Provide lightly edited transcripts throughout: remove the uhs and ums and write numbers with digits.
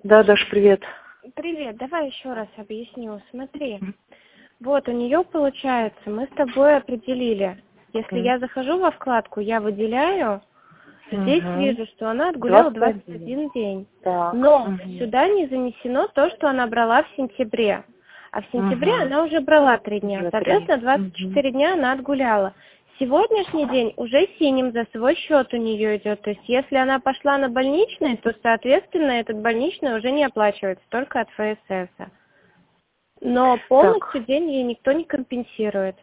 Да, Даш, привет. Привет, давай еще раз объясню. Смотри, вот у нее получается, мы с тобой определили, если я захожу во вкладку, я выделяю, здесь вижу, что она отгуляла 21 день. Так. Но сюда не занесено то, что она брала в сентябре. А в сентябре она уже брала 3 дня, Уже соответственно, 3. 24 дня она отгуляла. Сегодняшний день уже синим за свой счет у нее идет. То есть, если она пошла на больничный, то, соответственно, этот больничный уже не оплачивается, только от ФСС. Но полностью день ей никто не компенсирует.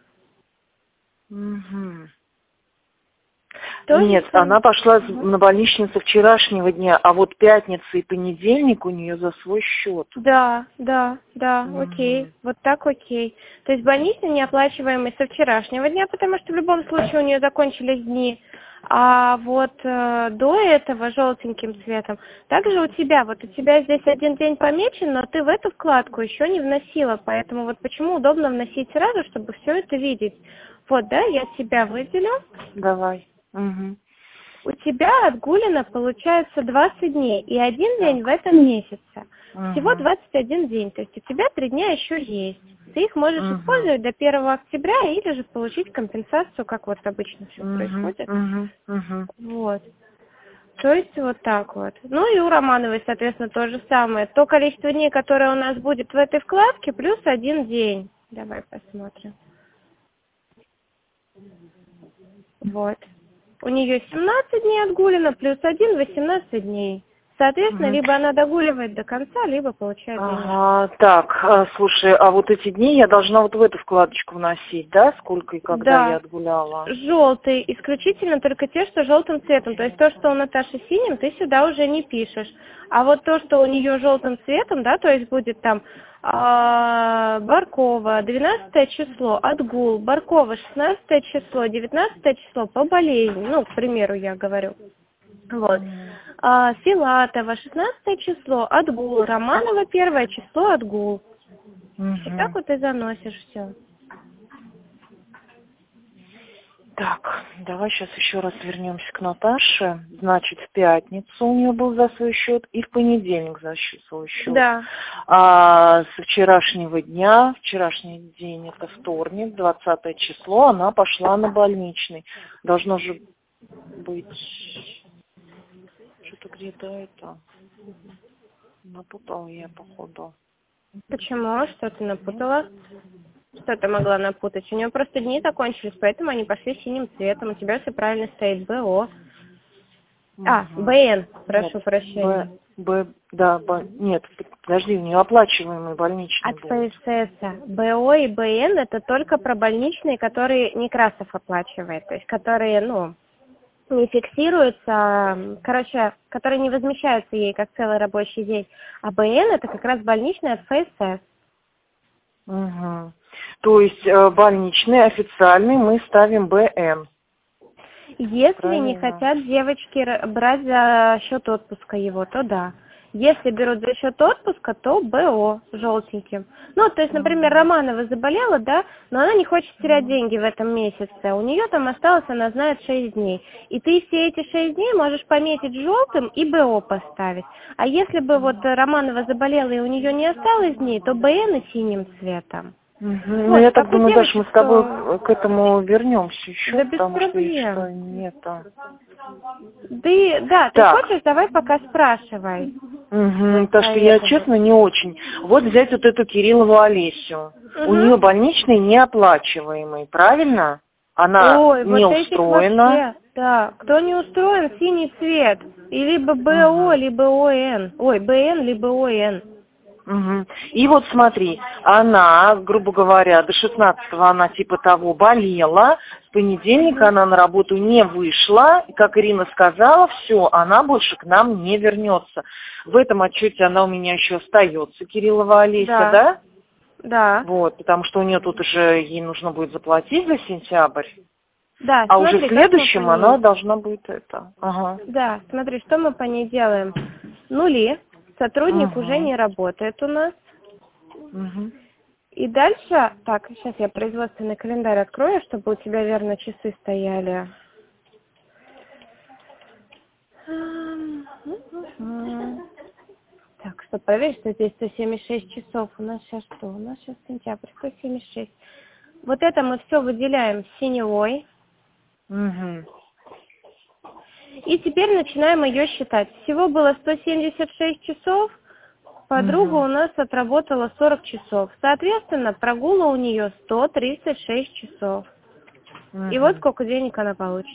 Нет, она пошла на больничный со вчерашнего дня, а вот пятница и понедельник у нее за свой счет. Да, окей, вот так окей. То есть больничный неоплачиваемый со вчерашнего дня, потому что в любом случае у нее закончились дни. А вот до этого желтеньким цветом. Также у тебя здесь один день помечен, но ты в эту вкладку еще не вносила, поэтому вот почему удобно вносить сразу, чтобы все это видеть. Вот, да, я тебя выделю. Давай. У тебя отгулено получается 20 дней и один день в этом месяце. Всего 21 день, то есть у тебя 3 дня еще есть. Ты их можешь использовать до 1 октября или же получить компенсацию, как вот обычно все происходит. Вот. То есть вот так вот. Ну и у Романовой, соответственно, то же самое. То количество дней, которое у нас будет в этой вкладке, плюс 1 день. Давай посмотрим. Вот. У нее 17 дней отгулено, плюс 1, 18 дней. Соответственно, либо она догуливает до конца, либо получает денежку. Так, слушай, а вот эти дни я должна вот в эту вкладочку вносить, да? Сколько и когда я отгуляла? Желтый. Исключительно только те, что желтым цветом. То есть то, что у Наташи синим, ты сюда уже не пишешь. А вот то, что у нее желтым цветом, да, то есть будет там Баркова, 12 число, отгул, Баркова, 16 число, 19 число по болезни. Ну, к примеру, я говорю. Вот. Филатова, 16 число, отгул. Романова, 1 число, отгул. И так вот и заносишь все. Так, давай сейчас еще раз вернемся к Наташе. Значит, в пятницу у нее был за свой счет и в понедельник за свой счет. Да. А со вчерашнего дня, вчерашний день это вторник, 20 число, она пошла на больничный. Должно же быть что-то где-то это. Напутала я, походу. Почему? Что ты напутала? Что ты могла напутать? У нее просто дни закончились, поэтому они пошли синим цветом. У тебя все правильно стоит. БО. БН, прошу прощения. Нет, подожди, у нее оплачиваемый больничный От будет. ФСС. БО и БН это только про больничные, которые Некрасов оплачивает. То есть, которые, не фиксируются, которые не возмещаются ей как целый рабочий день. А БН это как раз больничный от ФСС. То есть больничный официальный мы ставим БН. Если не хотят девочки брать за счет отпуска его, то да. Если берут за счет отпуска, то БО желтеньким. То есть, например, Романова заболела, да, но она не хочет терять деньги в этом месяце. У нее там осталось, она знает, 6 дней. И ты все эти 6 дней можешь пометить желтым и БО поставить. А если бы вот Романова заболела и у нее не осталось дней, то БН и синим цветом. Я так думаю, Даша, мы с тобой к этому вернемся еще, Да без потому проблем. что нет. Ты хочешь, давай пока спрашивай. Потому что я, честно, не очень. Вот взять вот эту Кириллову Олесю. У нее больничный неоплачиваемый, правильно? Она не устроена. Да, кто не устроен, синий цвет. И либо БО, либо ОН. БН, либо ОН. И вот смотри, она, грубо говоря, до 16-го она типа того болела, с понедельника она на работу не вышла, и, как Ирина сказала, все, она больше к нам не вернется. В этом отчете она у меня еще остается, Кириллова Олеся, да? Да. Вот, потому что у нее тут уже ей нужно будет заплатить за сентябрь. Да, а уже в следующем она должна будет это. Да, смотри, что мы по ней делаем. Нули. Сотрудник уже не работает у нас. И дальше, сейчас я производственный календарь открою, чтобы у тебя верно часы стояли. чтобы проверить, что здесь 176 часов. У нас сейчас что? У нас сейчас сентябрь, 176. Вот это мы все выделяем синевой. Угу. И теперь начинаем ее считать. Всего было 176 часов. Подруга у нас отработала 40 часов. Соответственно, прогула у нее 136 часов. И вот сколько денег она получит.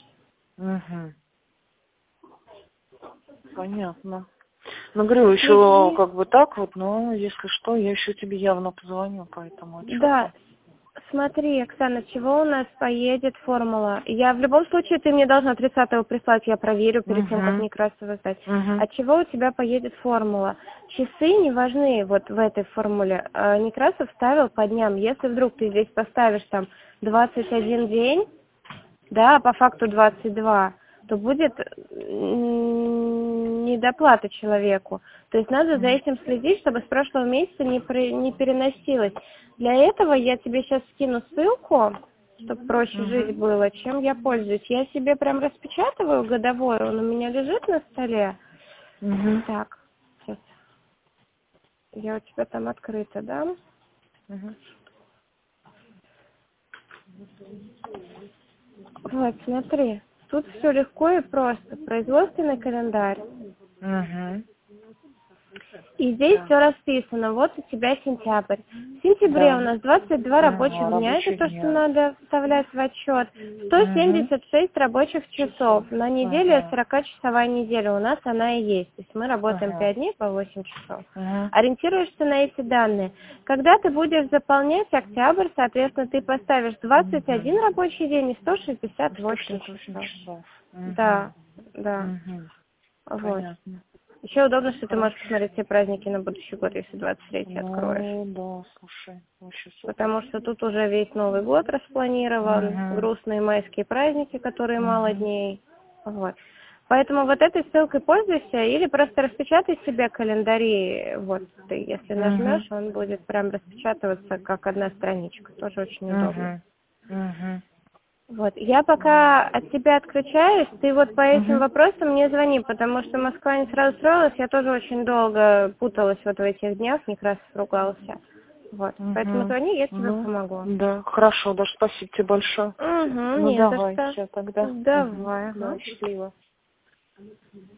Понятно. Ну, говорю, еще как бы так вот, но если что, я еще тебе явно позвоню по этому отчету. Да. Смотри, Оксана, чего у нас поедет формула? Я в любом случае, ты мне должна 30-го прислать, я проверю перед тем, как Некрасова сдать. От чего у тебя поедет формула? Часы не важны вот в этой формуле. Некрасов ставил по дням. Если вдруг ты здесь поставишь там 21 день, да, а по факту 22, то будет недоплата человеку. То есть надо за этим следить, чтобы с прошлого месяца не переносилось. Для этого я тебе сейчас скину ссылку, чтобы проще жить было, чем я пользуюсь. Я себе прям распечатываю годовой, он у меня лежит на столе. Так, сейчас. Я у тебя там открыта, да? Вот, смотри. Тут все легко и просто. Производственный календарь. И здесь все расписано. Вот у тебя сентябрь. В сентябре у нас 22 рабочих дня. Это то, что надо вставлять в отчет. 176 рабочих часов. На неделе 40-часовая неделя. У нас она и есть. То есть мы работаем 5 дней по 8 часов. Ориентируешься на эти данные. Когда ты будешь заполнять октябрь, соответственно, ты поставишь 21 рабочий день и 168 часов. Да, да. Вот. Еще удобно, что ты можешь посмотреть все праздники на будущий год, если 23-й откроешь. Да, слушай, вообще супер. Потому что тут уже весь Новый год распланирован, грустные майские праздники, которые мало дней. Вот. Поэтому вот этой ссылкой пользуйся или просто распечатай себе календари. Вот ты, если нажмешь, он будет прям распечатываться как одна страничка. Тоже очень удобно. Вот, я пока от тебя отключаюсь, ты вот по этим вопросам мне звони, потому что Москва не сразу строилась, я тоже очень долго путалась вот в этих днях, Некрасов ругался. Вот, поэтому звони, я тебе помогу. Да, хорошо, даже спасибо тебе большое. Ну не давай, за что. все тогда. Давай. Да, счастливо.